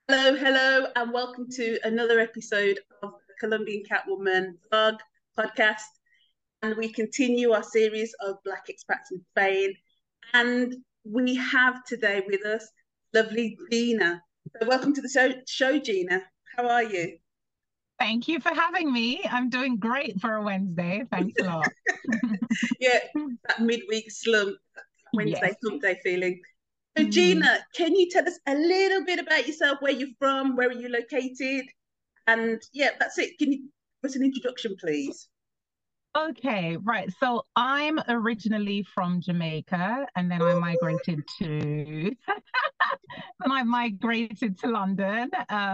Hello, hello, and welcome to another episode of the Colombian Catwoman vlog podcast. And we continue our series of Black expats in Spain. And we have today with us lovely Gina. So, welcome to the show, Gina. How are you? Thank you for having me. I'm doing great for a Wednesday. Thanks a lot. Yeah, that midweek slump, Yes. Wednesday, hump day feeling. So, Mhm. Gina, can you tell us a little bit about yourself, where you're from, where are you located? And yeah, that's it. Can you give us an introduction, please? Okay, right. So I'm originally from Jamaica and then I migrated to and I migrated to London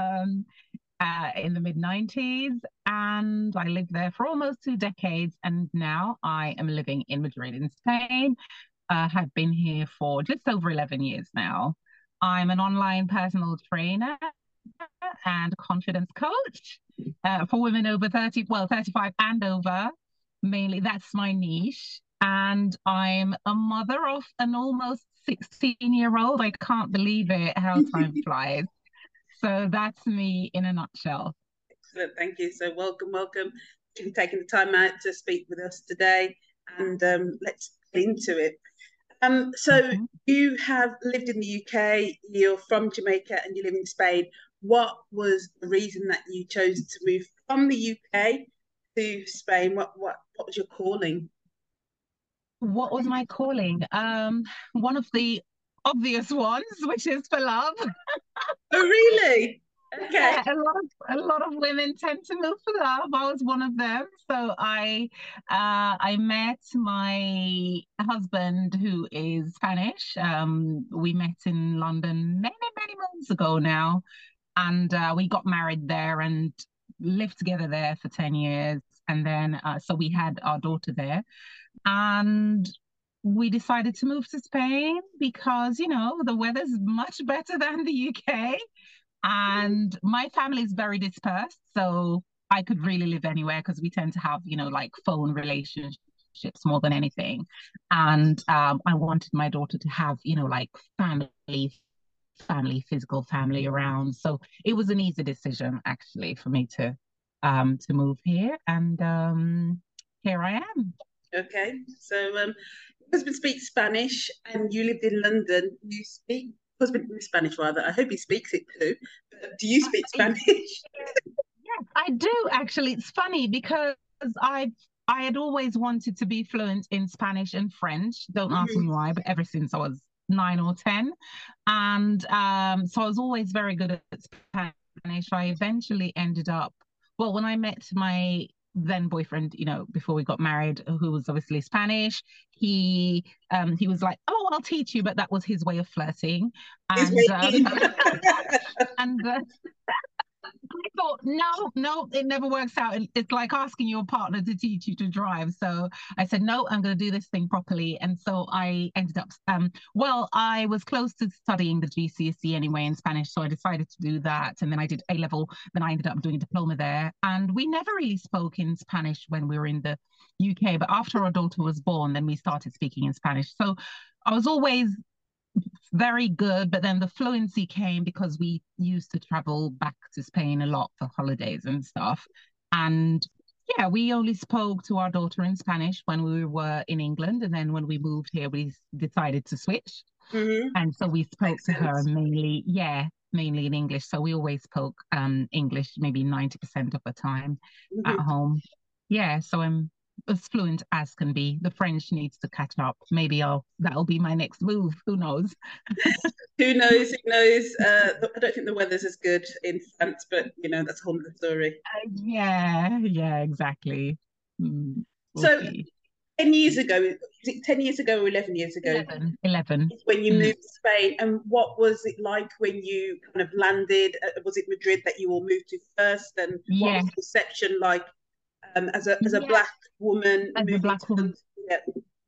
in the mid 90s and I lived there for almost 2 decades and now I am living in Madrid in Spain. Have been here for just over 11 years now. I'm an online personal trainer and confidence coach for women over 30, well, 35 and over. Mainly, that's my niche. And I'm a mother of an almost 16-year-old. I can't believe it, how time flies. So that's me in a nutshell. Excellent, thank you. So welcome, welcome. Thank you for taking the time out to speak with us today, and let's get into it. So Mhm. you have lived in the UK. You're from Jamaica, and you live in Spain. What was the reason that you chose to move from the UK to Spain? What was your calling? What was my calling? One of the obvious ones, which is for love. Oh, really? Okay. Yeah, a lot of women tend to move for love. I was one of them. So I met my husband who is Spanish. We met in London many, many months ago now, and we got married there and lived together there for 10 years. And then so we had our daughter there. And we decided to move to Spain because, the weather's much better than the UK. And my family is very dispersed. So I could really live anywhere because we tend to have, like phone relationships more than anything. And I wanted my daughter to have, like physical family around. So it was an easy decision actually for me to move here. And here I am. Okay. So your husband speaks Spanish and you lived in London. You speak husband in Spanish rather. I hope he speaks it too. But do you speak I, Spanish? yes, I do actually. It's funny because I had always wanted to be fluent in Spanish and French. Don't ask me why, but ever since I was 9 or 10. And so I was always very good at Spanish. I eventually ended up, well, when I met my then boyfriend, before we got married, who was obviously Spanish, he was like, "Oh, I'll teach you," but that was his way of flirting. He's And making. and I thought, no, no, it never works out. It's like asking your partner to teach you to drive. So I said, no, I'm going to do this thing properly. And so I ended up, well, I was close to studying the GCSE anyway in Spanish. So I decided to do that. And then I did A level. Then I ended up doing a diploma there. And we never really spoke in Spanish when we were in the UK. But after our daughter was born, then we started speaking in Spanish. So I was always very good, but then the fluency came because we used to travel back to Spain a lot for holidays and stuff. And yeah, we only spoke to our daughter in Spanish when we were in England. And then when we moved here, we decided to switch. And so we spoke Makes to her sense. mainly, yeah, mainly in English. So we always spoke English maybe 90% of the time at Mhm. home. Yeah, so I'm as fluent as can be. The French needs to catch up. Maybe that'll be my next move. Who knows? Who knows? Who knows? I don't think the weather's as good in France, but that's a whole other story. Yeah, yeah, exactly. We'll So see. 10 years ago, is it 10 years ago or 11 years ago? 11, 11. When you Mm. moved to Spain, and what was it like when you kind of landed? Was it Madrid that you all moved to first, and what Yeah, was the reception like as a yeah, black woman as a moving to black woman. London? Yeah.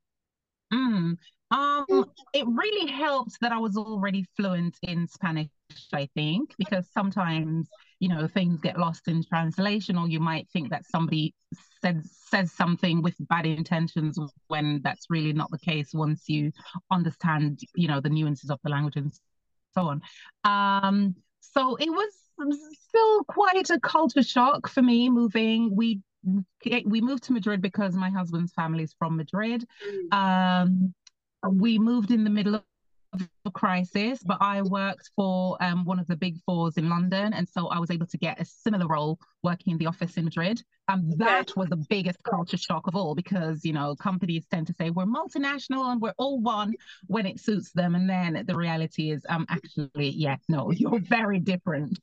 Mm. It really helped that I was already fluent in Spanish, I think, because sometimes, things get lost in translation, or you might think that somebody says something with bad intentions when that's really not the case once you understand, the nuances of the language and so on. So it was still quite a culture shock for me moving. We moved to Madrid because my husband's family is from Madrid. Mm. Um, we moved in the middle of a crisis, but I worked for one of the big fours in London, and so I was able to get a similar role working in the office in Madrid. Okay. That was the biggest culture shock of all because companies tend to say we're multinational and we're all one when it suits them, and then the reality is actually yeah, no, you're very different.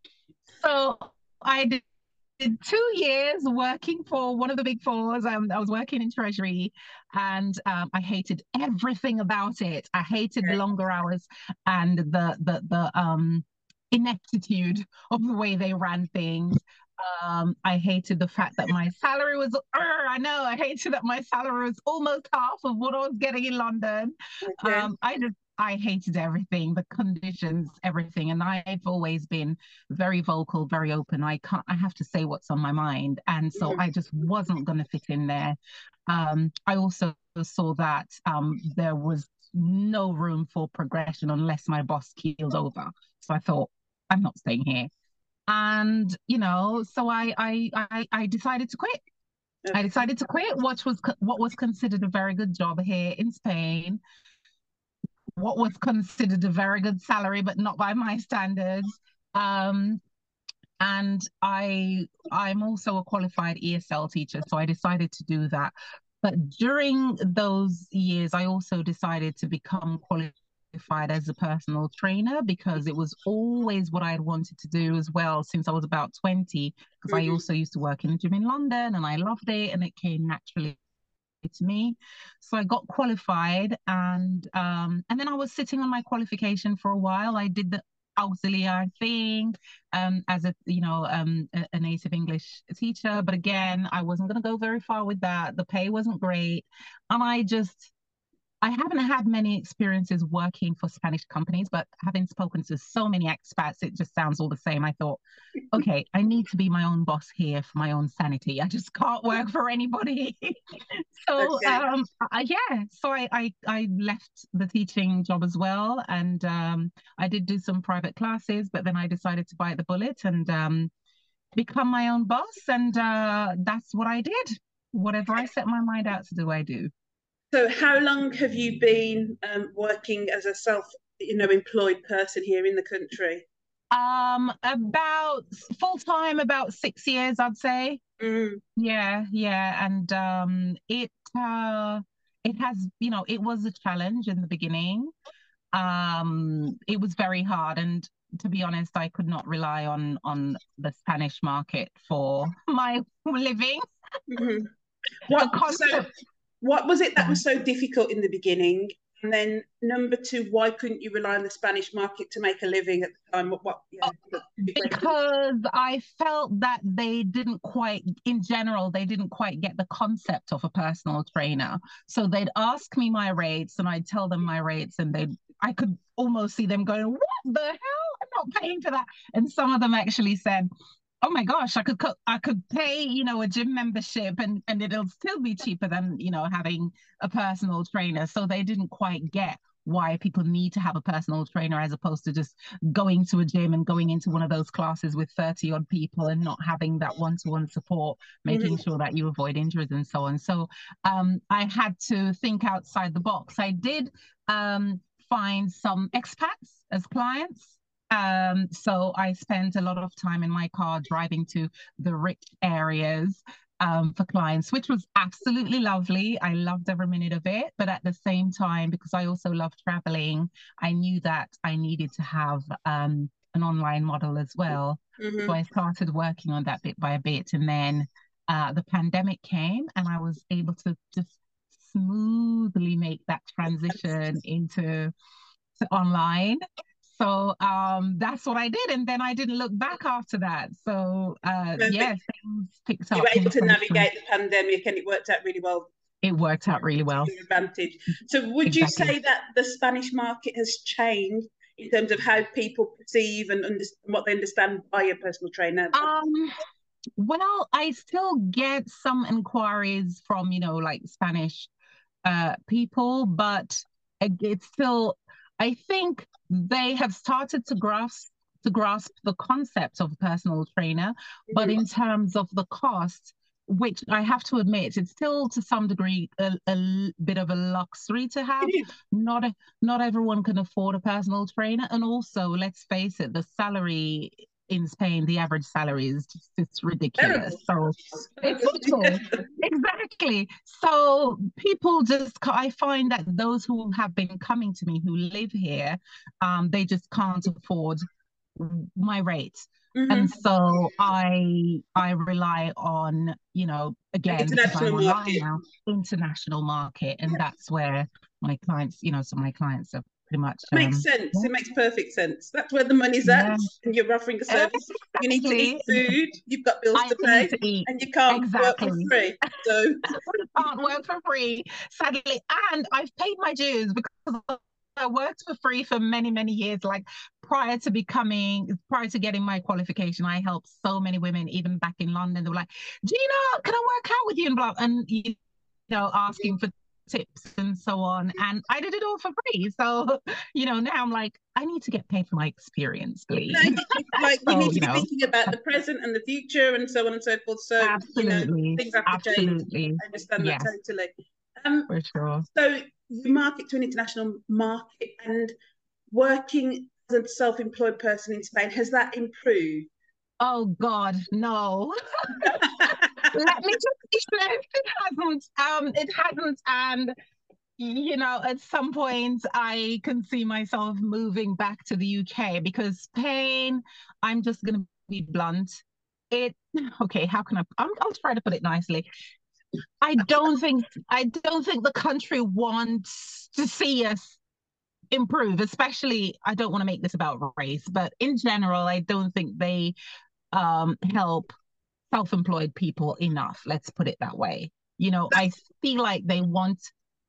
So I did 2 years working for one of the big fours. I was working in treasury, and I hated everything about it. I hated the Okay. longer hours and the ineptitude of the way they ran things. I hated the fact that my salary was, I know, I hated that my salary was almost half of what I was getting in London. Okay. I hated everything, the conditions, everything. And I've always been very vocal, very open. I have to say what's on my mind. And so Mhm. I just wasn't going to fit in there. I also saw that there was no room for progression unless my boss keeled over. So I thought, I'm not staying here. And so I decided to quit. I Okay. decided to quit, what was considered a very good job here in Spain, what was considered a very good salary, but not by my standards. Um, and I'm also a qualified ESL teacher, so I decided to do that. But during those years, I also decided to become qualified as a personal trainer because it was always what I had wanted to do as well since I was about 20, because I Mhm. also used to work in a gym in London and I loved it and it came naturally to me. So I got qualified, and then I was sitting on my qualification for a while. I did the auxiliary thing as a native English teacher, but again, I wasn't going to go very far with that. The pay wasn't great, and I haven't had many experiences working for Spanish companies, but having spoken to so many expats, it just sounds all the same. I thought, okay, I need to be my own boss here for my own sanity. I just can't work for anybody. So Okay. yeah, so I left the teaching job as well, and I did do some private classes, but then I decided to bite the bullet and become my own boss, and that's what I did. Whatever I set my mind out to do, I do. So, how long have you been working as a employed person here in the country? About full time, about 6 years, I'd say. Mm. Yeah, yeah, and it has, it was a challenge in the beginning. It was very hard, and to be honest, I could not rely on the Spanish market for my living. Mhm. The So concept. what was it that was so difficult in the beginning? And then number two, why couldn't you rely on the Spanish market to make a living at the time? Yeah, the big questions. Because I felt that in general, they didn't quite get the concept of a personal trainer. So they'd ask me my rates and I'd tell them my rates, and I could almost see them going, "What the hell? I'm not paying for that." And some of them actually said, "Oh my gosh, I could pay, a gym membership and it'll still be cheaper than, having a personal trainer." So they didn't quite get why people need to have a personal trainer as opposed to just going to a gym and going into one of those classes with 30 odd people and not having that one-to-one support, making Mhm. sure that you avoid injuries and so on. So I had to think outside the box. I did find some expats as clients. So I spent a lot of time in my car driving to the rich areas for clients, which was absolutely lovely. I loved every minute of it. But at the same time, because I also love traveling, I knew that I needed to have an online model as well. So Mhm. I started working on that bit by bit. And then the pandemic came, and I was able to just smoothly make that transition into to online. So that's what I did. And then I didn't look back after that. So yeah, Perfect. things picked You up were able in to 2020. navigate the pandemic, and it worked out really well It worked out really to well. your advantage. So, would you Exactly. say that the Spanish market has changed in terms of how people perceive and what they understand by a personal trainer? Um, well, I still get some inquiries from, like Spanish people, but it's still, I think they have started to grasp to grasp the concept of a personal trainer, but in terms of the cost, which I have to admit, it's still to some degree a bit of a luxury to have. Not not everyone can afford a personal trainer, and also let's face it, the salary in Spain, the average salary is just it's ridiculous. So it's awful. Exactly. So people just, I find that those who have been coming to me who live here, they just can't afford my rates. And so I rely on, again, because I'm online now, international market. And that's where my clients, so my clients are pretty much makes sense. Yeah. It makes perfect sense. That's where the money's at. And you're offering a service. Exactly. You need to eat food. You've got bills to pay, and you can't work for free. So you can't work for free, sadly. And I've paid my dues because I worked for free for many, many years. Like prior to getting my qualification, I helped so many women, even back in London. They were like, Gina, can I work out with you? And asking for tips and so on. And I did it all for free. So, now I'm like, I need to get paid for my experience, please. You need to be thinking about the present and the future and so on and so forth. So, absolutely. Things have to change. I understand that totally. For sure. So you market to an international market, and working as a self-employed person in Spain, has that improved? Oh God, no. Let me just be honest, it hasn't. And at some point I can see myself moving back to the UK, because Spain, I'm just gonna be blunt. How can I'll try to put it nicely. I don't think the country wants to see us improve, especially, I don't want to make this about race, but in general, I don't think they help self-employed people enough. Let's put it that way. I feel like they want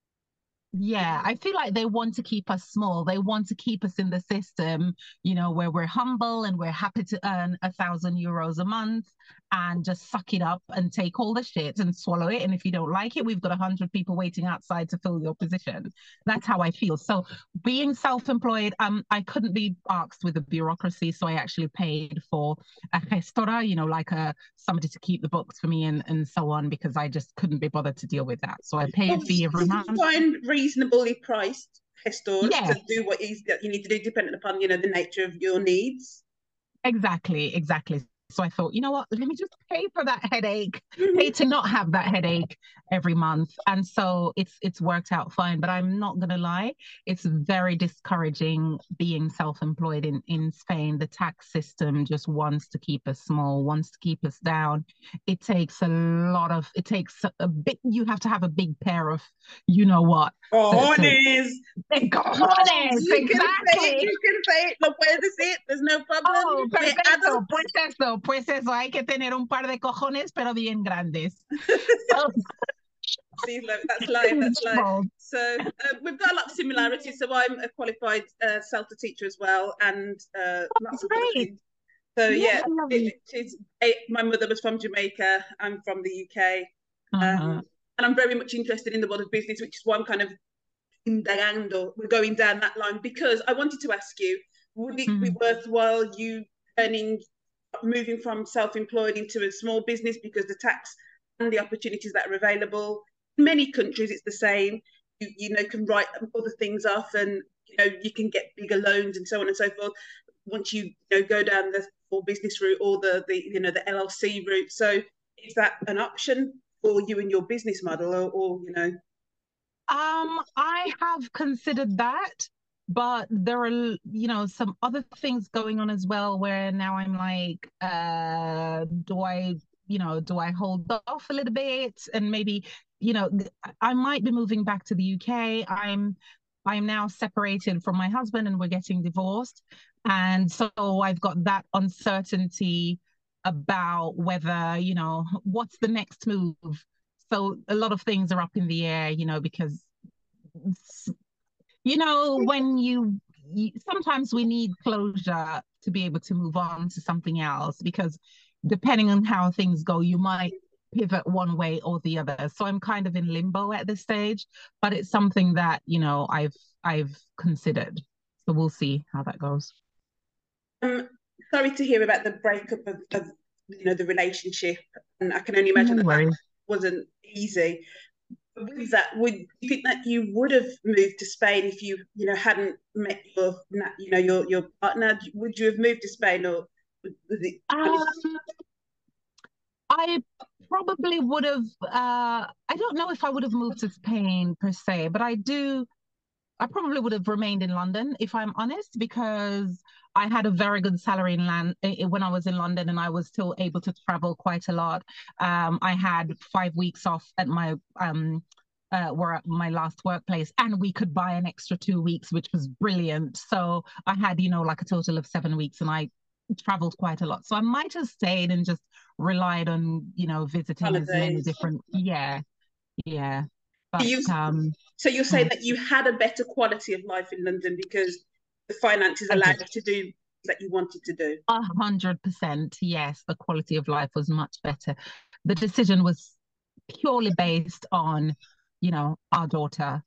to keep us small. They want to keep us in the system, where we're humble and we're happy to earn €1,000 a month and just suck it up and take all the shit and swallow it. And if you don't like it, we've got 100 people waiting outside to fill your position. That's how I feel. So being self-employed, I couldn't be asked with the bureaucracy. So I actually paid for a gestora, like somebody to keep the books for me and so on, because I just couldn't be bothered to deal with that. So I pay a fee every month. Find reasonably priced gestors to do what you need to do, depending upon the nature of your needs. Exactly. So I thought, you know what, let me just pay for that headache, pay to not have that headache every month. And so it's worked out fine. But I'm not going to lie, it's very discouraging being self-employed in Spain. The tax system just wants to keep us small, wants to keep us down. It takes you have to have a big pair of, cojones. Cojones, exactly. You can say it, no puedes decir, there's no problem. Oh, perfecto. Pues eso, hay que tener un par de cojones, pero bien grandes. See, that's live. So we've got a lot of similarities. So I'm a qualified CELTA teacher as well, and lots of things. So my mother was from Jamaica. I'm from the UK, and I'm very much interested in the world of business, which is why I'm kind of indagando. We're going down that line, because I wanted to ask you, would it be worthwhile you moving from self-employed into a small business, because the tax and the opportunities that are available in many countries, it's the same. You can write other things off, and you can get bigger loans and so on and so forth once you go down the full business route or the LLC route. So is that an option for you and your business model, or I have considered that, but there are some other things going on as well, where now I'm like, do I hold off a little bit, and maybe I might be moving back to the UK. I'm now separated from my husband, and we're getting divorced, and so I've got that uncertainty about whether what's the next move. So a lot of things are up in the air, because when you sometimes we need closure to be able to move on to something else, because depending on how things go, you might pivot one way or the other. So I'm kind of in limbo at this stage, but it's something that I've considered. So we'll see how that goes. sorry to hear about the breakup of the relationship, and I can only imagine No that worries. wasn't easy. With that, would you think that you would have moved to Spain if hadn't met your partner? Would you have moved to Spain, or was it? Um, I probably would have, I don't know if I would have moved to Spain per se, but I probably would have remained in London if I'm honest, because I had a very good salary when I was in London, and I was still able to travel quite a lot. I had 5 weeks off at my last workplace, and we could buy an extra 2 weeks, which was brilliant. So I had, like a total of 7 weeks, and I traveled quite a lot. So I might have stayed and just relied on, visiting as many Holidays? different, yeah, yeah. So But so you're saying that you had a better quality of life in London because the finances I allowed did. you to do that you wanted to do. 100%, yes, the quality of life was much better. The decision was purely based on, our daughter,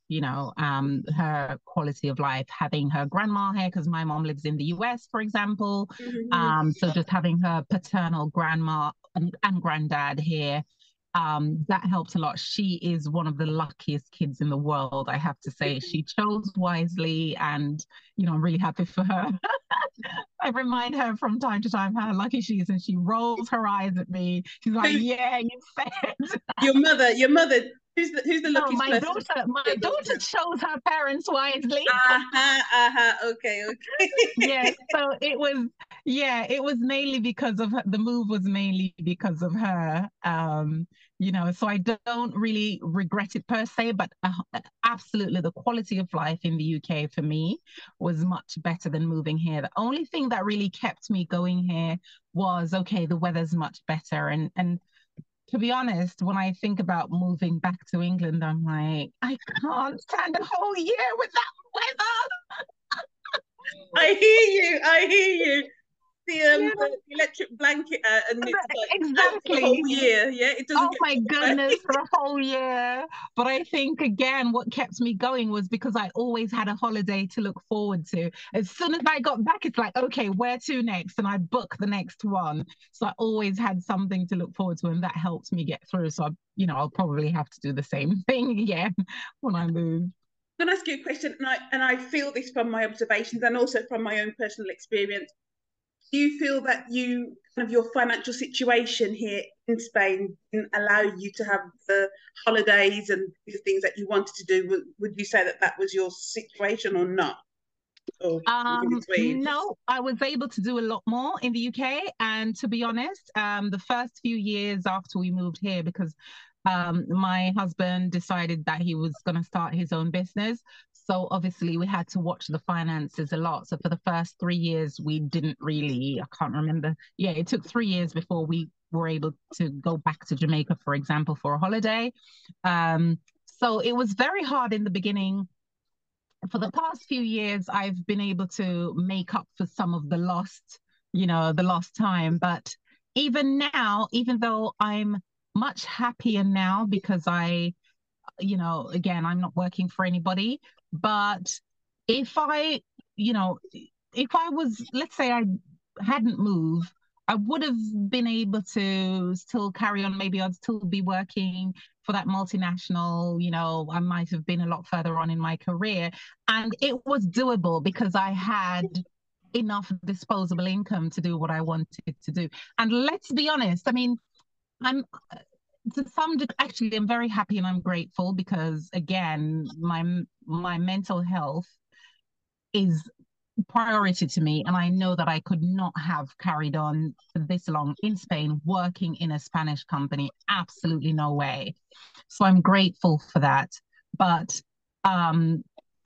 her quality of life, having her grandma here, because my mom lives in the US, for example. Mm-hmm. So just having her paternal grandma and granddad here, that helped a lot. She is one of the luckiest kids in the world, I have to say. She chose wisely, and I'm really happy for her. I remind her from time to time how lucky she is, and she rolls her eyes at me. She's like, "Yeah, you said." Your mother. Who's the No, luckiest my person? daughter, Your my daughter daughter. chose her parents wisely. Okay, okay. Yes, so it was mainly because of her, the move was mainly because of her. So I don't really regret it per se, but absolutely the quality of life in the UK for me was much better than moving here. The only thing that really kept me going here was, okay, the weather's much better, and to be honest, when I think about moving back to England, I'm like, I can't stand a whole year with that weather. I hear you. I hear you. Yeah, The electric blanket and it's like out for the whole exactly. year. Yeah, it doesn't Oh get my better. goodness, for a whole year. But I think again, what kept me going was because I always had a holiday to look forward to. As soon as I got back, it's like, okay, where to next? And I book the next one. So I always had something to look forward to, and that helped me get through. So I'll probably have to do the same thing again when I move. I'm going to ask you a question, and I feel this from my observations and also from my own personal experience. Do you feel that your financial situation here in Spain didn't allow you to have the holidays and the things that you wanted to do? Would you say that that was your situation or not? Or in between? No, I was able to do a lot more in the UK. And to be honest, the first few years after we moved here, because my husband decided that he was going to start his own business. So obviously we had to watch the finances a lot. So for the first 3 years, we didn't really, I can't remember. Yeah, it took 3 years before we were able to go back to Jamaica, for example, for a holiday. So it was very hard in the beginning. For the past few years, I've been able to make up for some of the lost time. But even now, even though I'm much happier now because again, I'm not working for anybody, but if I, you know, if I was, let's say I hadn't moved, I would have been able to still carry on. Maybe I'd still be working for that multinational, I might have been a lot further on in my career. And it was doable because I had enough disposable income to do what I wanted to do. And let's be honest, I mean, I'm to some degree, actually, I'm very happy and I'm grateful because again, my mental health is priority to me, and I know that I could not have carried on for this long in Spain working in a Spanish company. Absolutely no way. So I'm grateful for that. But um,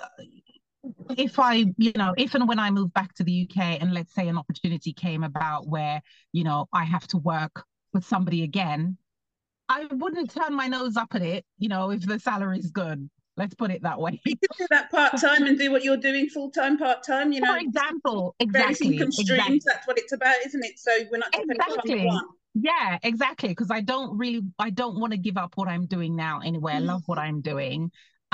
if and when I move back to the UK and let's say an opportunity came about where, I have to work with somebody again, I wouldn't turn my nose up at it, if the salary's good. Let's put it that way. You could do that part time and do what you're doing full time, part time. For example, Various income exactly, streams. That's what it's about, isn't it? So we're not dependent on exactly. one. Yeah, exactly. Because I don't want to give up what I'm doing now anyway. I love what I'm doing.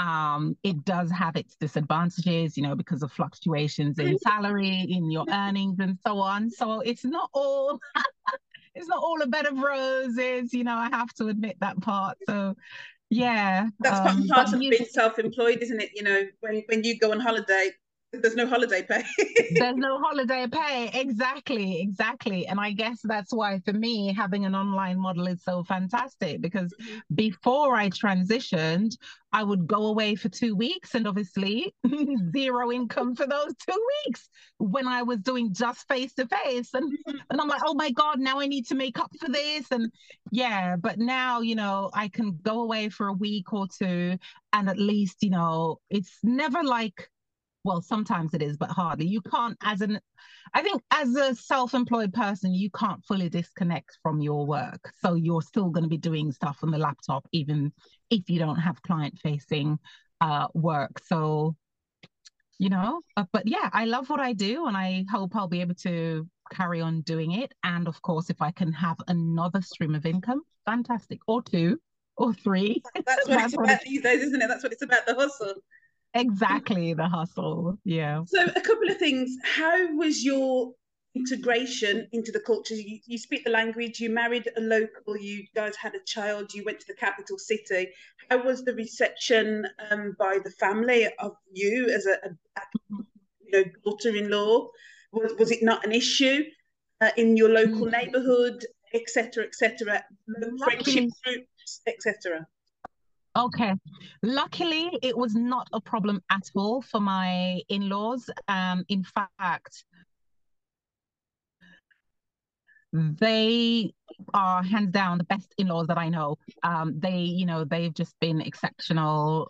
It does have its disadvantages, because of fluctuations in salary, in your earnings, and so on. So it's not all it's not all a bed of roses, I have to admit that part. So yeah. That's part and But parcel of being self-employed, isn't it? When you go on holiday, there's no holiday pay. There's no holiday pay. Exactly. And I guess that's why for me, having an online model is so fantastic, because before I transitioned, I would go away for 2 weeks and obviously zero income for those 2 weeks when I was doing just face to face. And I'm like, oh my God, now I need to make up for this. And yeah, but now, I can go away for a week or two, and at least, it's never like, well, sometimes it is, but hardly. You can't, I think as a self-employed person, you can't fully disconnect from your work. So you're still going to be doing stuff on the laptop, even if you don't have client-facing work. So, but yeah, I love what I do, and I hope I'll be able to carry on doing it. And of course, if I can have another stream of income, fantastic, or two, or three. That's what it's about these days, isn't it? That's what it's about, the hustle. Exactly, the hustle. Yeah. So a couple of things. How was your integration into the culture? You speak the language, you married a local, you guys had a child, you went to the capital city. How was the reception by the family of you as a daughter-in-law? Was it not an issue in your local neighborhood, etc., etc., friendship groups, etc.? Okay. Luckily, it was not a problem at all for my in-laws. In fact, they are hands down the best in-laws that I know. They've just been exceptional.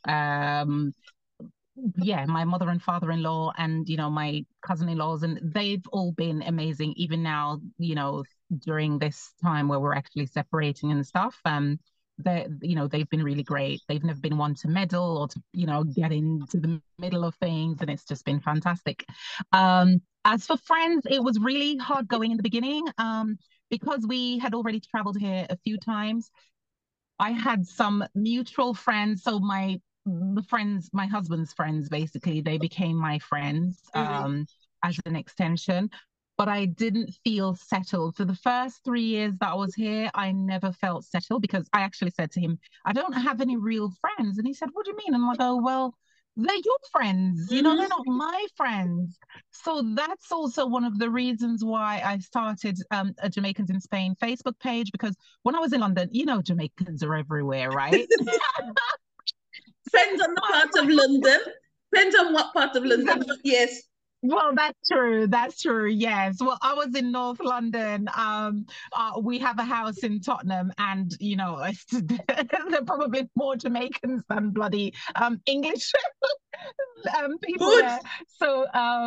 Yeah, my mother and father-in-law and, my cousin-in-laws, and they've all been amazing, even now, during this time where we're actually separating and stuff. They've been really great. They've never been one to meddle or to, get into the middle of things, and it's just been fantastic. As for friends, it was really hard going in the beginning, because we had already traveled here a few times. I had some mutual friends, so my husband's friends, basically, they became my friends as an extension. But I didn't feel settled. For the first 3 years that I was here, I never felt settled, because I actually said to him, I don't have any real friends. And he said, what do you mean? And I'm like, oh, well, they're your friends, they're not my friends. So that's also one of the reasons why I started a Jamaicans in Spain Facebook page, because when I was in London, Jamaicans are everywhere, right? Depends on the part of London. Depends on what part of London, but yes. Well, that's true. That's true. Yes. Well, I was in North London. We have a house in Tottenham, and there are probably more Jamaicans than bloody English people Good. there. So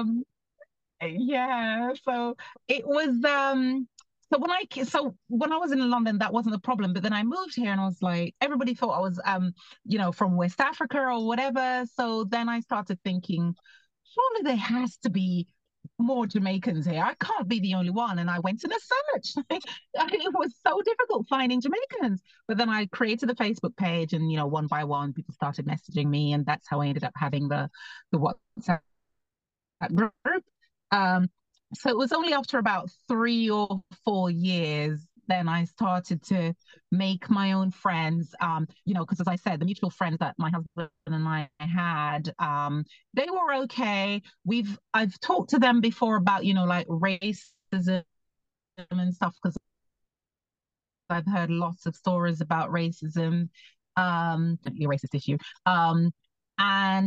yeah. So it was so when I was in London, that wasn't a problem. But then I moved here, and I was like, everybody thought I was from West Africa or whatever. So then I started thinking, surely there has to be more Jamaicans here. I can't be the only one. And I went in a search. It was so difficult finding Jamaicans. But then I created a Facebook page, and one by one, people started messaging me, and that's how I ended up having the WhatsApp group. So it was only after about 3 or 4 years then I started to make my own friends. Because as I said, the mutual friends that my husband and I had, they were okay. I've talked to them before about, like racism and stuff, because I've heard lots of stories about racism, definitely a racist issue. And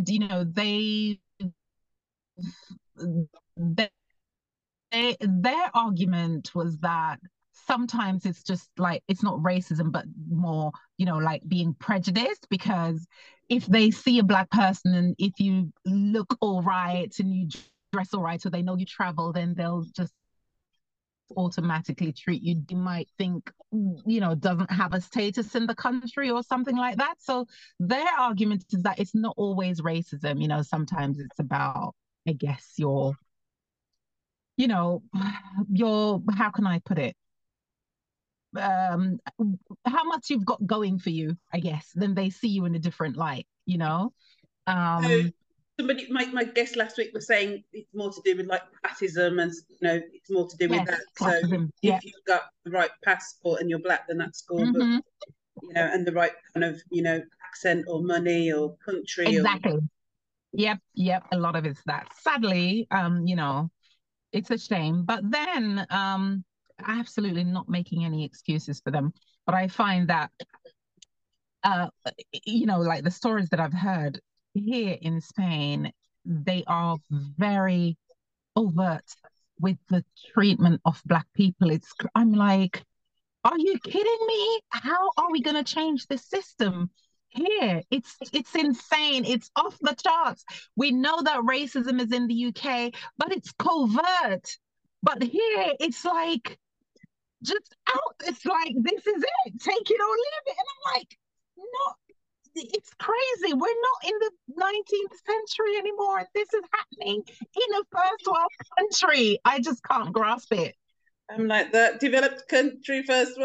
their argument was that sometimes it's just like, it's not racism, but more, like being prejudiced, because if they see a Black person and if you look all right and you dress all right, so they know you travel, then they'll just automatically treat you. You might think, doesn't have a status in the country or something like that. So their argument is that it's not always racism. Sometimes it's about, I guess, your, how can I put it? How much you've got going for you, I guess, then they see you in a different light. you know. So somebody, my guest last week was saying it's more to do with like classism, and it's more to do with Yes, that. So classism. Yeah. if you've got the right passport and you're black, then that's cool. But Mm-hmm. and the right kind of accent or money or country or Exactly. Yep. A lot of it's that. Sadly, it's a shame. But then, absolutely not making any excuses for them. But I find that, uh, like the stories that I've heard here in Spain, they are very overt with the treatment of Black people. I'm like, are you kidding me? How are we going to change this system here? It's insane. It's off the charts. We know that racism is in the UK, but it's covert. But here it's like just out. It's like this is it. Take it or leave it. And I'm like, no, it's crazy. We're not in the 19th century anymore. And this is happening in a first world country. I just can't grasp it. I'm like that developed country first.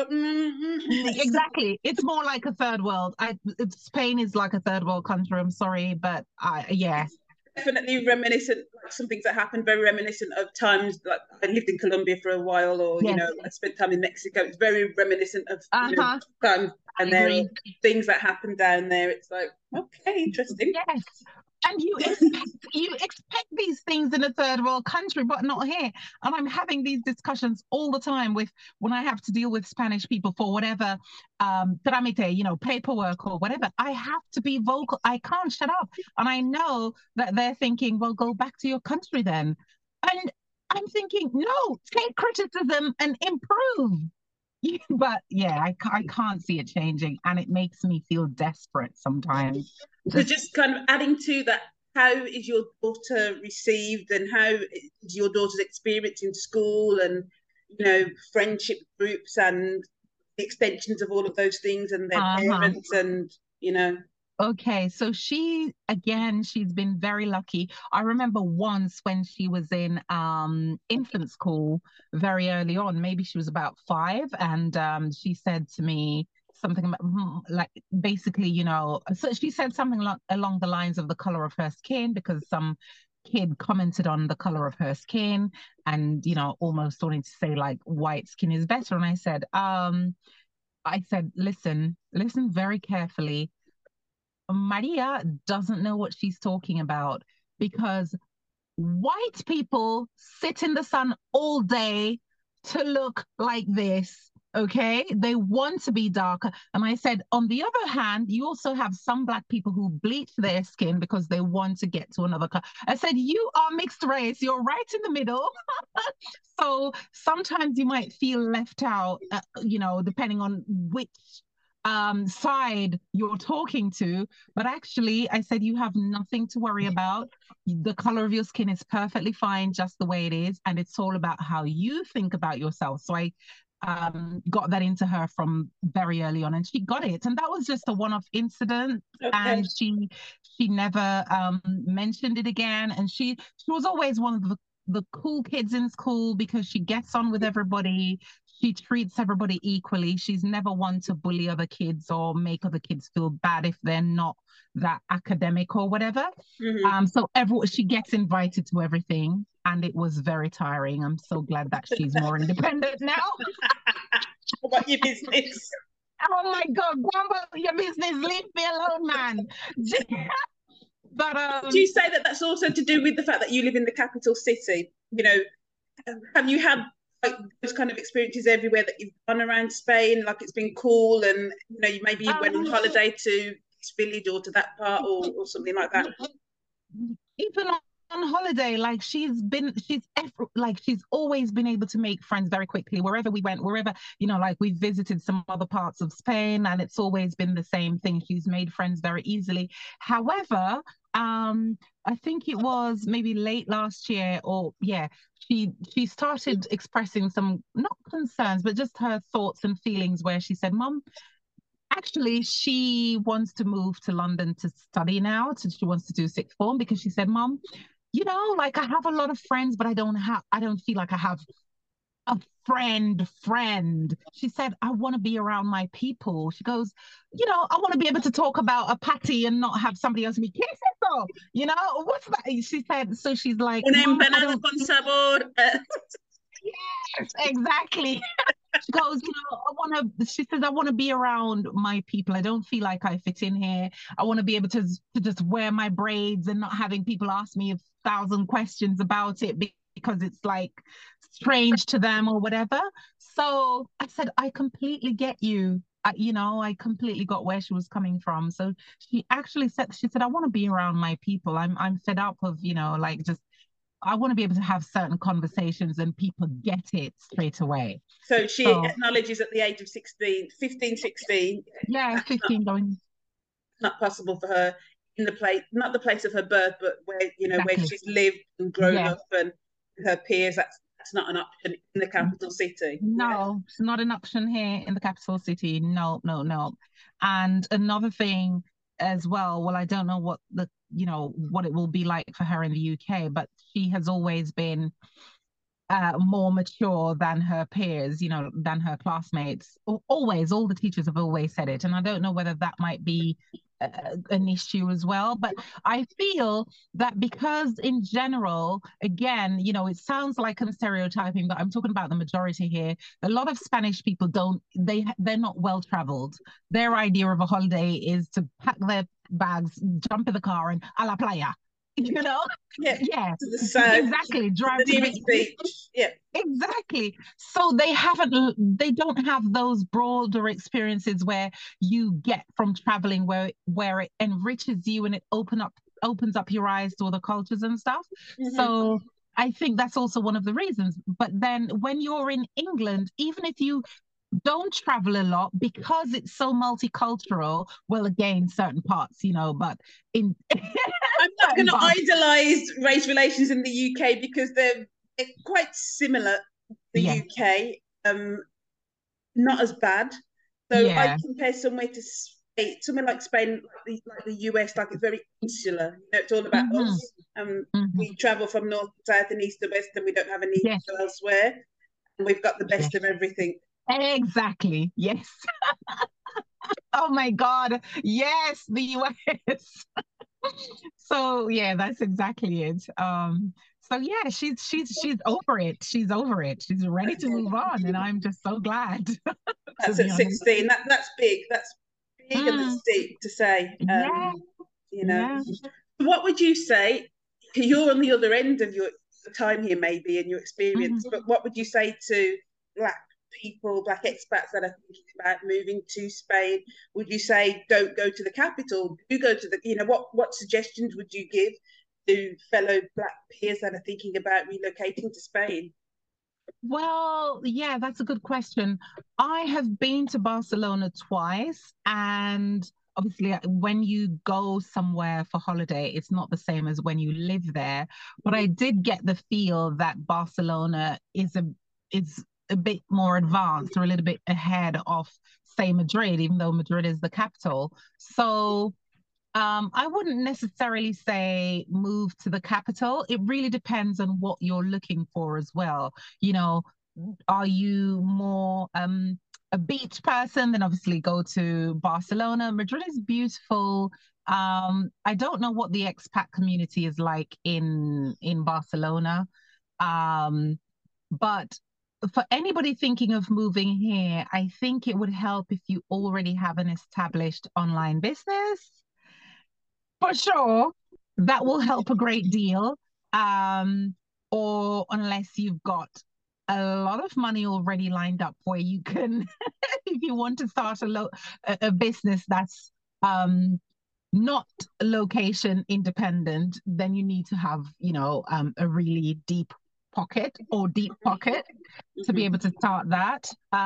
Exactly. It's more like a third world. Spain is like a third world country. I'm sorry, but yeah. Definitely reminiscent, like some things that happened, very reminiscent of times like I lived in Colombia for a while, or Yes. I spent time in Mexico. It's very reminiscent of times I and there agree. things that happened down there. It's like, okay, interesting. Yes. And you expect these things in a third world country, but not here. And I'm having these discussions all the time with when I have to deal with Spanish people for whatever tramite, paperwork or whatever. I have to be vocal. I can't shut up. And I know that they're thinking, well, go back to your country then. And I'm thinking, no, take criticism and improve. But yeah, I can't see it changing, and it makes me feel desperate sometimes. So just kind of adding to that, how is your daughter received, and how is your daughter's experience in school, and friendship groups and the extensions of all of those things, and their parents, and Okay, so she's been very lucky. I remember once when she was in infant school very early on, maybe she was about 5, and she said to me something about like basically, so she said something along the lines of the color of her skin, because some kid commented on the color of her skin and almost wanting to say like white skin is better. And I said, listen very carefully. Maria doesn't know what she's talking about, because white people sit in the sun all day to look like this. Okay, they want to be darker. And I said, on the other hand, you also have some Black people who bleach their skin because they want to get to another color. I said, you are mixed race, you're right in the middle. So sometimes you might feel left out, depending on which side you're talking to. But actually, I said, you have nothing to worry about. The color of your skin is perfectly fine just the way it is, and it's all about how you think about yourself. So I got that into her from very early on, and she got it. And that was just a one-off incident. Okay. And she never mentioned it again. And she was always one of the cool kids in school, because she gets on with everybody. She treats everybody equally. She's never one to bully other kids or make other kids feel bad if they're not that academic or whatever. Mm-hmm. So she gets invited to everything, and it was very tiring. I'm so glad that she's more independent now. What about your business? Oh my God, go about your business. Leave me alone, man. But do you say that that's also to do with the fact that you live in the capital city? Have you had like those kind of experiences everywhere that you've gone around Spain? Like it's been cool, and you maybe you went on holiday to this village or to that part or something like that. Even on holiday, like she's always been able to make friends very quickly wherever we went, like we've visited some other parts of Spain, and it's always been the same thing. She's made friends very easily. However, I think it was maybe late last year, or she started expressing some, not concerns, but just her thoughts and feelings, where she said, Mom, actually, she wants to move to London to study now. She wants to do sixth form, because she said, Mom, like I have a lot of friends, but I don't feel like I have a friend. She said, I want to be around my people. She goes, I want to be able to talk about a patty and not have somebody else be kiss it though. What's that? She said, so she's like, Un Mom, I empanada don't con sabor. yes, exactly. She goes, she says, I want to be around my people. I don't feel like I fit in here. I want to be able to just wear my braids and not having people ask me 1,000 questions about it because it's like strange to them or whatever. So I said, I completely get you. I completely got where she was coming from. So she actually said, I want to be around my people. I'm fed up of, like just I want to be able to have certain conversations and people get it straight away. So she So acknowledges at the age of 16, 15, 16, yeah, that's not, 15 going not possible for her in the place, not the place of her birth, but where exactly. she's lived and grown Yes. up and her peers. That's not an option in the capital city. Yeah. No, it's not an option here in the capital city. No, no, no. And another thing as well, I don't know what it will be like for her in the UK, but she has always been more mature than her peers, than her classmates. Always, all the teachers have always said it. And I don't know whether that might be an issue as well. But I feel that because, in general, again, it sounds like I'm stereotyping, but I'm talking about the majority here. A lot of Spanish people they're not well traveled. Their idea of a holiday is to pack their bags, jump in the car, and a la playa. You know, Yeah. yeah, To the south, exactly. to Drive the to the nearest beach. beach. Yeah. Exactly. So they don't have those broader experiences where you get from traveling where it enriches you and it opens up your eyes to other cultures and stuff. Mm-hmm. So I think that's also one of the reasons. But then when you're in England, even if you don't travel a lot because it's so multicultural, well, again, certain parts, but in I'm not going certain to parts, idolize race relations in the UK because they're quite similar. The yeah, UK, not as bad. So I yeah. compare somewhere to Spain, somewhere like Spain, like the US, like it's very insular. It's all about Hmm. us. Hmm. We travel from north to south and east to west, and we don't have a need Yes, to go elsewhere. And we've got the best yes. of everything. Exactly. Yes. Oh my God. Yes, the US. So yeah, that's exactly it. So yeah, she's over it. She's over it. She's ready to move on. And I'm just so glad, to That's be at honest. 16. That's big. That's big and Mm, that's deep to say. yeah, You know, yeah. what would you say? You're on the other end of your time here, maybe, and your experience. Mhm. But what would you say to Black people, Black expats that are thinking about moving to Spain? Would you say don't go to the capital? Do go to the, what suggestions would you give to fellow Black peers that are thinking about relocating to Spain? Well, yeah, that's a good question. I have been to Barcelona twice, and obviously, when you go somewhere for holiday, it's not the same as when you live there. But I did get the feel that Barcelona is a bit more advanced or a little bit ahead of, say, Madrid, even though Madrid is the capital. So I wouldn't necessarily say move to the capital. It really depends on what you're looking for as well. You know, are you more a beach person? Then obviously go to Barcelona. Madrid is beautiful. I don't know what the expat community is like in Barcelona. Um, but for anybody thinking of moving here, I think it would help if you already have an established online business for sure. That will help a great deal. Um, or unless you've got a lot of money already lined up where you can, if you want to start a business that's um, not location independent, then you need to have, a really deep pocket or deep pocket to be able to start that.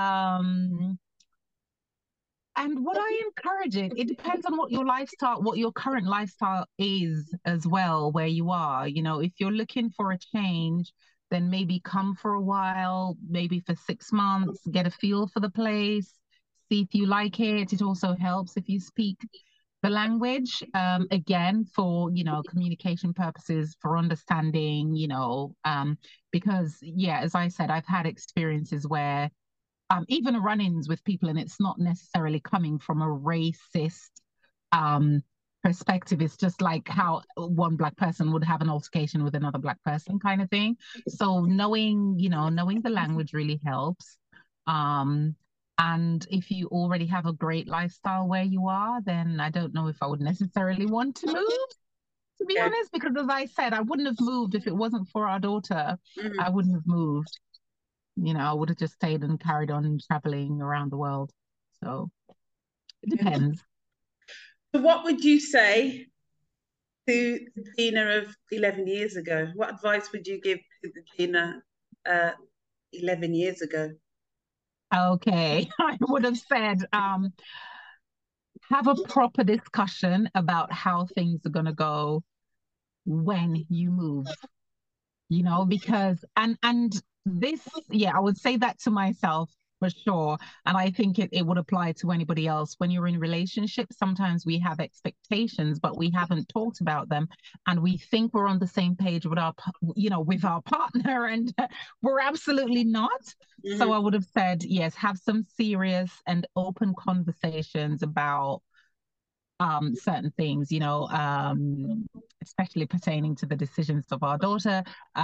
And would I encourage it? It depends on what your current lifestyle is as well, where you are. If you're looking for a change, then maybe come for a while, maybe for 6 months, get a feel for the place, see if you like it. It also helps if you speak the language, again, for, communication purposes, for understanding, because, yeah, as I said, I've had experiences where even run-ins with people, and it's not necessarily coming from a racist um, perspective. It's just like how one Black person would have an altercation with another Black person, kind of thing. So knowing the language really helps. Um, and if you already have a great lifestyle where you are, then I don't know if I would necessarily want to move, to be honest, because as I said, I wouldn't have moved if it wasn't for our daughter. I wouldn't have moved. I would have just stayed and carried on traveling around the world. So it depends. So what would you say to the Gina of 11 years ago? What advice would you give to the Gina 11 years ago? Okay, I would have said, have a proper discussion about how things are going to go when you move, because and this, yeah, I would say that to myself for sure. And I think it would apply to anybody else. When you're in relationships, sometimes we have expectations, but we haven't talked about them. And we think we're on the same page with with our partner, and we're absolutely not. So I would have said, yes, have some serious and open conversations about certain things, especially pertaining to the decisions of our daughter.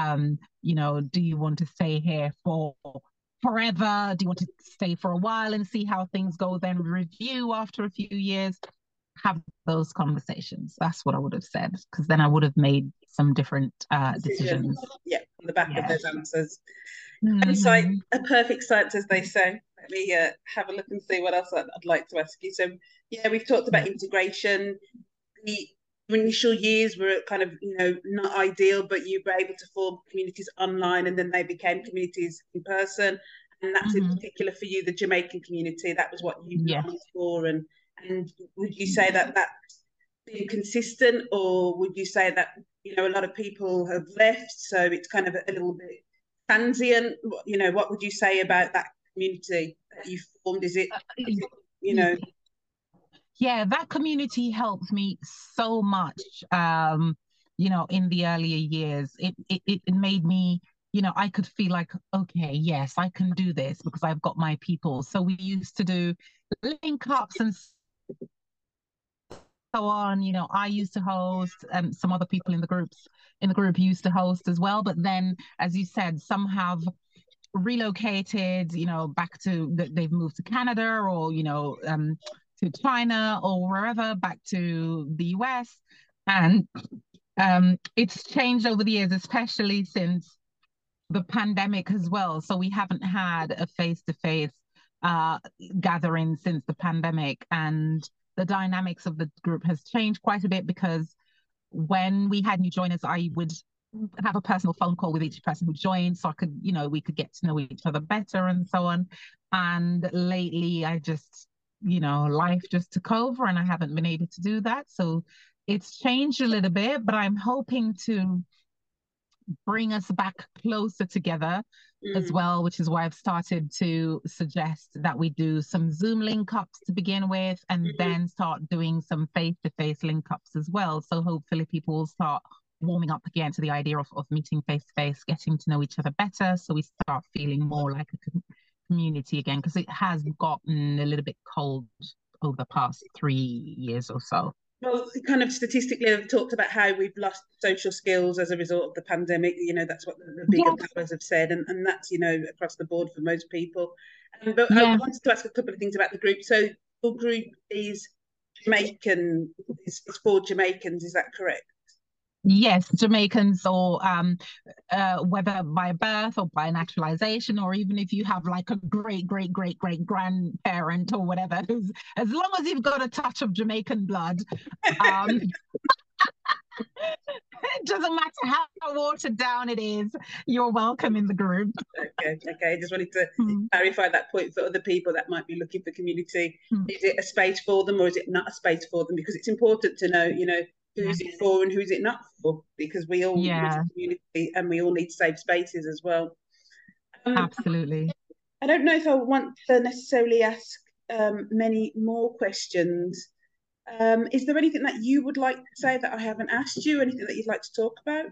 Do you want to stay here for forever? Do you want to stay for a while and see how things go, then review after a few years? Have those conversations. That's what I would have said, because then I would have made some different decisions. Yeah, on the back of those answers. Insight, a perfect science, as they say. Let me have a look and see what else I'd like to ask you. So, yeah, we've talked about integration. The initial years were kind of, not ideal, but you were able to form communities online, and then they became communities in person. And that's in particular for you, the Jamaican community. That was what you longed for. And would you say that that's been consistent, or would you say that, a lot of people have left, so it's kind of a little bit transient? What would you say about that community that you formed? Is it Yeah, that community helped me so much. In the earlier years, it made me, I could feel like, okay, yes, I can do this because I've got my people. So we used to do link ups and so on. I used to host, some other people in the group used to host as well. But then, as you said, some have relocated, back to, they've moved to Canada, or, to China, or wherever, back to the US. And it's changed over the years, especially since the pandemic as well. So we haven't had a face-to-face gathering since the pandemic, and the dynamics of the group has changed quite a bit, because when we had new joiners, I would have a personal phone call with each person who joined, so I could, we could get to know each other better and so on. And lately, I just, life just took over, and I haven't been able to do that. So it's changed a little bit, but I'm hoping to bring us back closer together as well, which is why I've started to suggest that we do some Zoom link ups to begin with, and then start doing some face-to-face link ups as well. So hopefully people will start warming up again to the idea of meeting face-to-face, getting to know each other better, so we start feeling more like a community again, because it has gotten a little bit cold over the past 3 years or so. Well, kind of statistically, I've talked about how we've lost social skills as a result of the pandemic. That's what the bigger powers have said, and that's, across the board for most people. But I wanted to ask a couple of things about the group. So your group is Jamaican, it's for Jamaicans, is that correct? Yes, Jamaicans, or whether by birth or by naturalization, or even if you have like a great grandparent or whatever, as long as you've got a touch of Jamaican blood, it doesn't matter how watered down it is, you're welcome in the group. Okay. I just wanted to clarify that point for other people that might be looking for community. Is it a space for them, or is it not a space for them? Because it's important to know, who's it for and who's it not for, because we all need a community, and we all need safe spaces as well. Absolutely. I don't know if I want to necessarily ask many more questions, Is there anything that you would like to say that I haven't asked you? Anything that you'd like to talk about?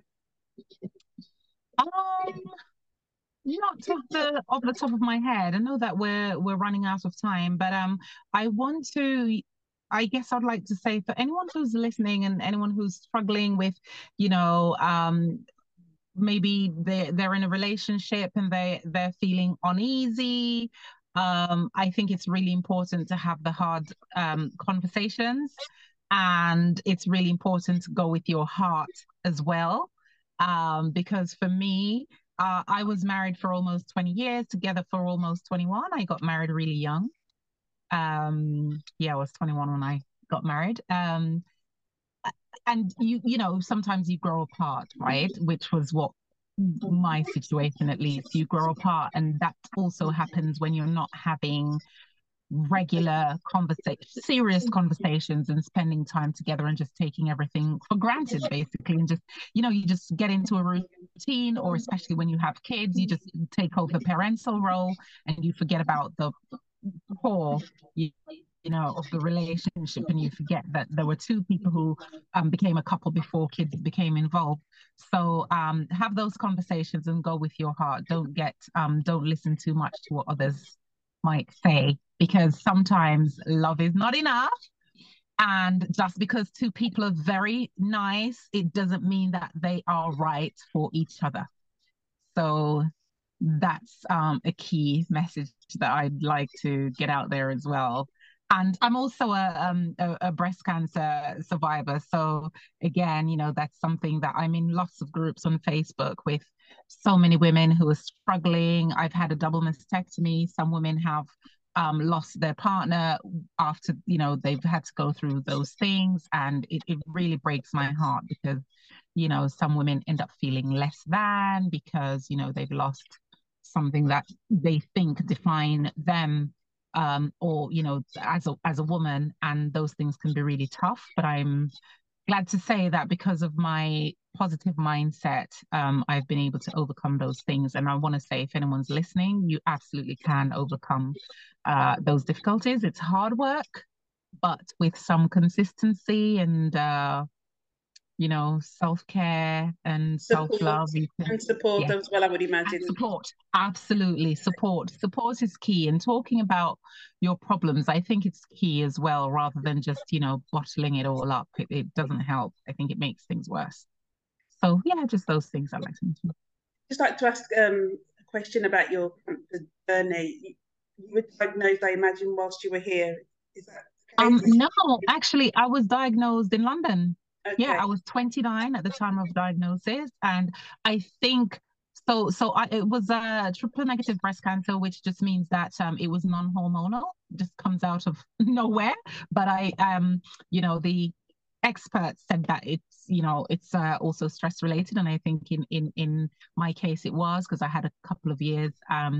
Um, Not off the top of my head. I know that we're running out of time, but I want to. I guess I'd like to say for anyone who's listening and anyone who's struggling with, you know, maybe they're in a relationship and they're feeling uneasy. I think it's really important to have the hard conversations, and it's really important to go with your heart as well. Because for me, I was married for almost 20 years, together for almost 21. I got married really young. Yeah, I was 21 when I got married. And you know, sometimes you grow apart, right? Which was what my situation, at least, you grow apart, and that also happens when you're not having regular conversation, serious conversations, and spending time together and just taking everything for granted, basically, and just, you know, you just get into a routine, or especially when you have kids, you just take over the parental role and you forget about the core, you know, of the relationship, and you forget that there were two people who became a couple before kids became involved. So have those conversations and go with your heart. Don't listen too much to what others might say, because sometimes love is not enough. And just because two people are very nice, it doesn't mean that they are right for each other. So that's a key message that I'd like to get out there as well. And I'm also a breast cancer survivor. So again, you know, that's something that I'm in lots of groups on Facebook with so many women who are struggling. I've had a double mastectomy. Some women have lost their partner after, you know, they've had to go through those things. And it really breaks my heart because, you know, some women end up feeling less than because, you know, they've lost something that they think define them, or, you know, as a woman, and those things can be really tough. But I'm glad to say that because of my positive mindset, I've been able to overcome those things. And I want to say, if anyone's listening, you absolutely can overcome those difficulties. It's hard work, but with some consistency and you know, self-care and Support self-love, you can, and support yeah, as well, I would and imagine. support. Absolutely. Support is key. And talking about your problems, I think it's key as well, rather than just, you know, bottling it all up. It doesn't help. I think it makes things worse. So yeah, just those things I like to mention. Just like to ask a question about your cancer journey. You were diagnosed, I imagine, whilst you were here. Is that the case? No, actually, I was diagnosed in London. Yeah, Okay. I was 29 at the time of diagnosis, and I think it was a triple negative breast cancer, which just means that it was non-hormonal, just comes out of nowhere. But you know, the experts said that it's, you know, it's also stress related, and I think in my case it was, because I had a couple of years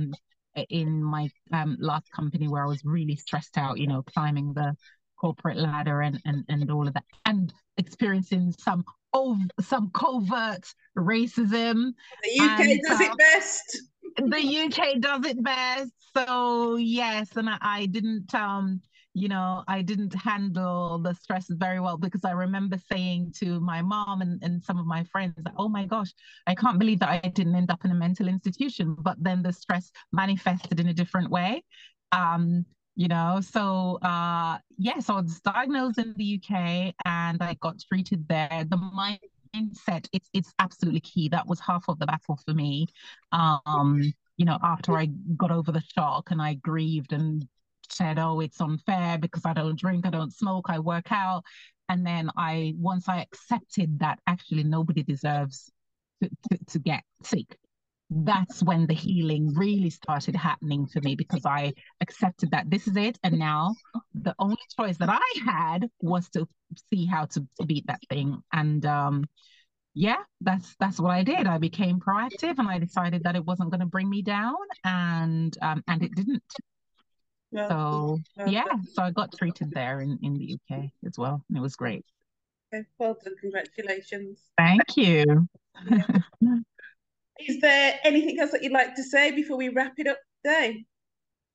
in my last company where I was really stressed out, you know, climbing the corporate ladder and all of that, and experiencing some covert racism The and UK does it best. the UK does it best. So yes, and I didn't you know, I didn't handle the stress very well, because I remember saying to my mom and some of my friends that, oh my gosh, I can't believe that I didn't end up in a mental institution. But then the stress manifested in a different way. You know, so yes, I was diagnosed in the UK and I got treated there. The mindset, it's absolutely key. That was half of the battle for me. Um, you know, after I got over the shock and I grieved and said, oh, it's unfair because I don't drink, I don't smoke, I work out. And then once I accepted that actually nobody deserves to get sick, that's when the healing really started happening for me, because I accepted that this is it. And now the only choice that I had was to see how to beat that thing. And yeah, that's what I did. I became proactive and I decided that it wasn't going to bring me down, and it didn't. Well, So well yeah, done. so I got treated there in the UK as well, and it was great. Okay, well done. Congratulations. Thank you. Yeah. Is there anything else that you'd like to say before we wrap it up today?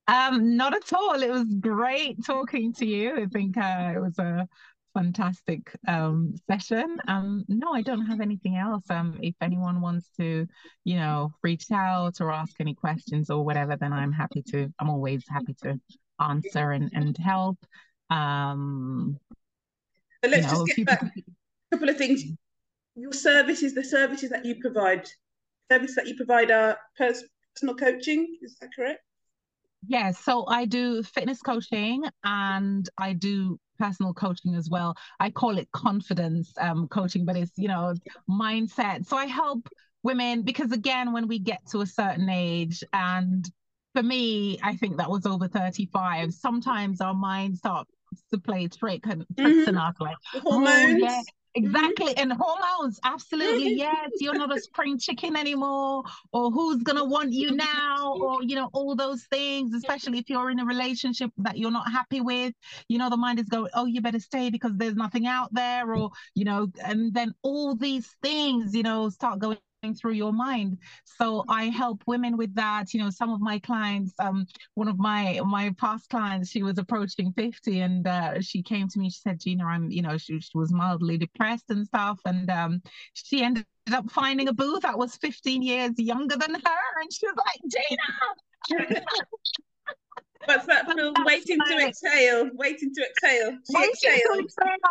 Not at all. It was great talking to you. I think it was a fantastic session. No, I don't have anything else. If anyone wants to, reach out or ask any questions or whatever, then I'm always happy to answer and help. Um, But let's just get people. back a couple of things. Your services, the services that you provide, are personal coaching. Is that correct? Yeah, so I do fitness coaching and I do personal coaching as well. I call it confidence coaching, but it's, mindset. So I help women because, again, when we get to a certain age, and for me, I think that was over 35, sometimes our mind starts to play tricks on us like, The oh, yeah, hormones. exactly. And hormones, absolutely. Mhm. Yes, you're not a spring chicken anymore, or who's going to want you now, or, all those things, especially if you're in a relationship that you're not happy with, the mind is going, oh, you better stay because there's nothing out there, or, and then all these things, start going through your mind. So I help women with that. Some of my clients, one of my past clients, she was approaching 50 and she came to me, she said, Gina, she was mildly depressed and stuff. And she ended up finding a boo that was 15 years younger than her. And she was like, Gina. What's that film? Waiting to exhale. Waiting to exhale. She exhaled.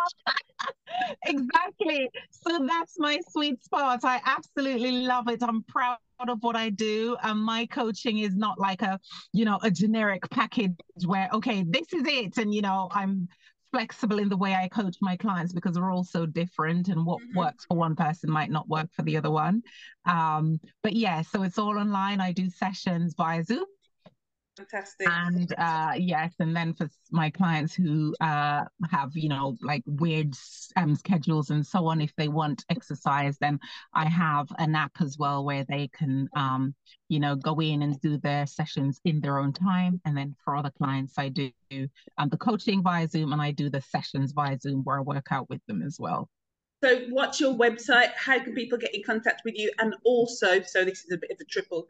Exactly. So that's my sweet spot. I absolutely love it. I'm proud of what I do. My coaching is not like a generic package where, okay, this is it. And, I'm flexible in the way I coach my clients because we're all so different and what works for one person might not work for the other one. But yeah, so it's all online. I do sessions via Zoom. Fantastic. And yes, and then for my clients who have, like weird schedules and so on, if they want exercise, then I have an app as well where they can, go in and do their sessions in their own time. And then for other clients, I do the coaching via Zoom and I do the sessions via Zoom where I work out with them as well. So what's your website? How can people get in contact with you? And also, so this is a bit of a triple,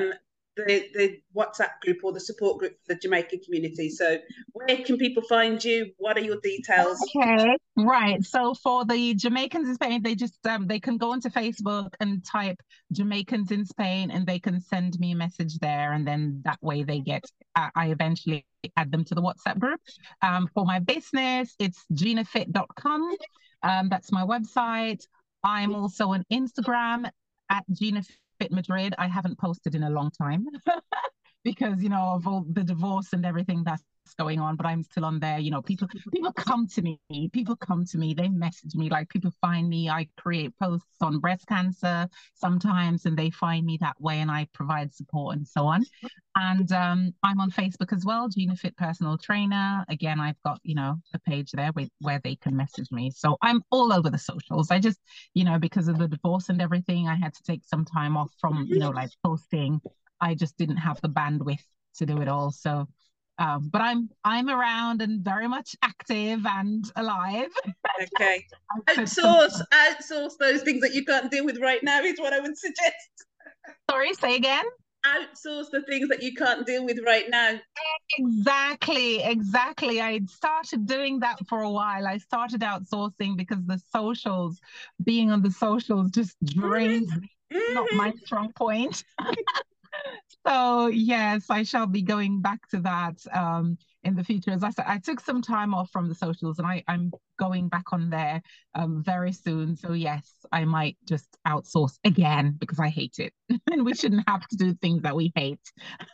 the WhatsApp group or the support group for the Jamaican community. So where can people find you? What are your details? Okay, right. So for the Jamaicans in Spain, they just they can go onto Facebook and type Jamaicans in Spain and they can send me a message there. And then that way they get, I eventually add them to the WhatsApp group. For my business, it's ginafit.com. That's my website. I'm also on Instagram at GinaFit Madrid. I haven't posted in a long time because of all the divorce and everything that's going on, but I'm still on there. People come to me, they message me, like people find me. I create posts on breast cancer sometimes and they find me that way and I provide support and so on. And I'm on Facebook as well, Gina Fit Personal Trainer. Again, I've got, a page there where they can message me. So I'm all over the socials. I just, because of the divorce and everything, I had to take some time off from, like posting. I just didn't have the bandwidth to do it all. So but I'm around and very much active and alive. Okay. Outsource those things that you can't deal with right now is what I would suggest. Sorry, say again. Outsource the things that you can't deal with right now. Exactly. I started doing that for a while. I started outsourcing because being on the socials just drains me. Not my strong point. So yes, I shall be going back to that in the future. As I said, I took some time off from the socials and I'm going back on there very soon. So yes, I might just outsource again because I hate it. And we shouldn't have to do things that we hate.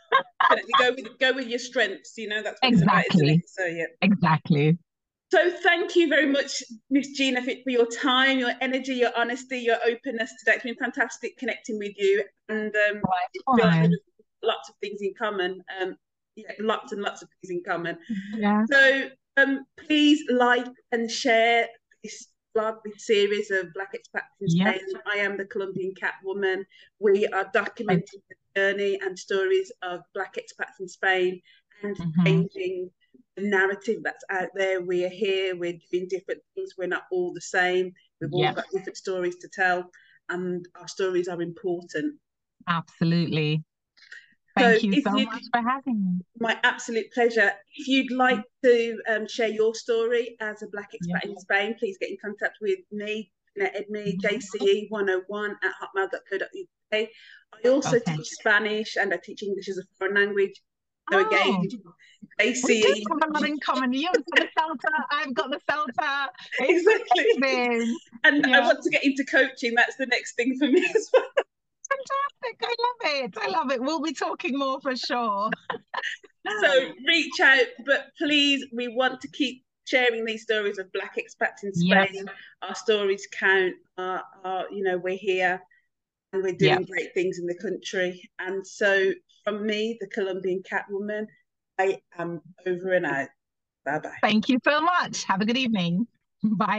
Go with your strengths, that's what exactly. it's about, isn't it? So yeah. Exactly. So thank you very much, Miss Gina, for your time, your energy, your honesty, your openness today. It's been fantastic connecting with you, and feel like lots of things in common. Lots and lots of things in common. Yeah. So please like and share this blog, this series of Black Expats in Spain. I am the Colombian Catwoman. We are documenting the journey and stories of Black expats in Spain and changing the narrative that's out there. We are here, we're doing different things, we're not all the same. We've all got different stories to tell, and our stories are important. Absolutely. Thank you so much for having me. My absolute pleasure. If you'd like to share your story as a Black expat in Spain, please get in contact with me, Edme, jce101@hotmail.co.uk. I also teach Spanish and I teach English as a foreign language. So again, JCE. We do have a lot in common. You've got the Celta, I've got the Celta. Exactly. And I want to get into coaching. That's the next thing for me as well. Fantastic. I love it. I love it. We'll be talking more for sure. So reach out, but please, we want to keep sharing these stories of Black expats in Spain. Yep. Our stories count. We're here and we're doing great things in the country. And so from me, the Colombian Catwoman, I am over and out. Bye-bye. Thank you so much. Have a good evening. Bye.